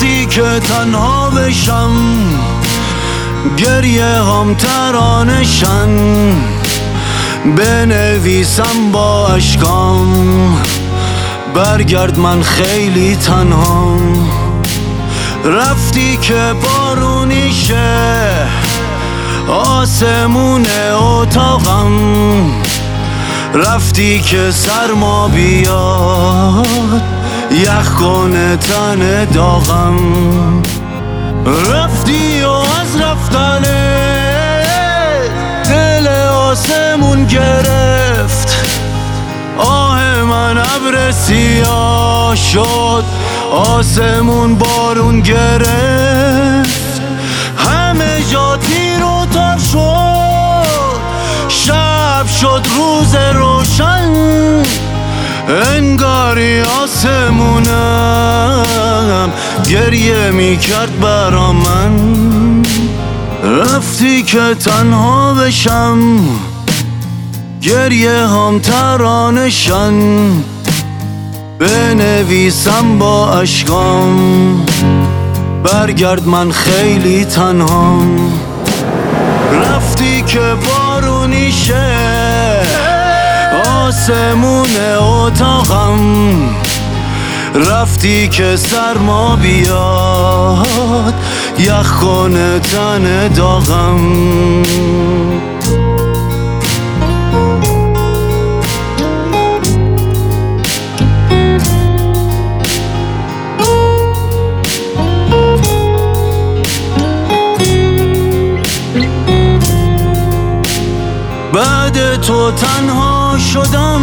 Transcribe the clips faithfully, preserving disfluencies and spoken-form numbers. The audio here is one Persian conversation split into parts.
رفتی که تنها بشم، گریه هم ترانشن بنویسم با اشکام. برگرد من خیلی تنهام. رفتی که بارونیشه آسمون اتاقم، رفتی که سرما بیاد یخ کنه تن داغم. رفتی و از رفتنه دل آسمون گرفت، آه من ابر سیاه شد، آسمون بارون گرفت. همه جا تیر و تار شد، شب شد روز روشن، انگاری آسمونم گریه میکرد برا من. رفتی که تنها بشم، گریه هم ترانشن بنویسم با اشکام. برگرد من خیلی تنهام. رفتی که بارونیشه آسمون اتاقم، رفتی که سرما بیاد یخ کنه تن داغم. بعد تو تنها شدم،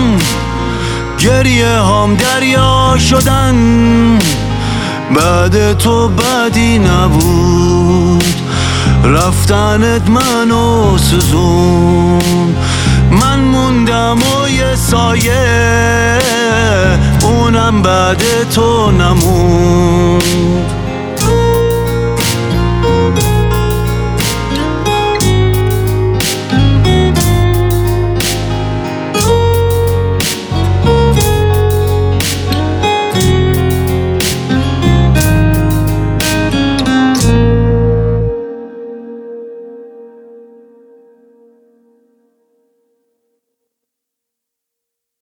گریه هم دریا شدن. بعد تو بدی نبود، رفتنت منو سوزون. من موندم و یه سایه، اونم بعد تو نموند.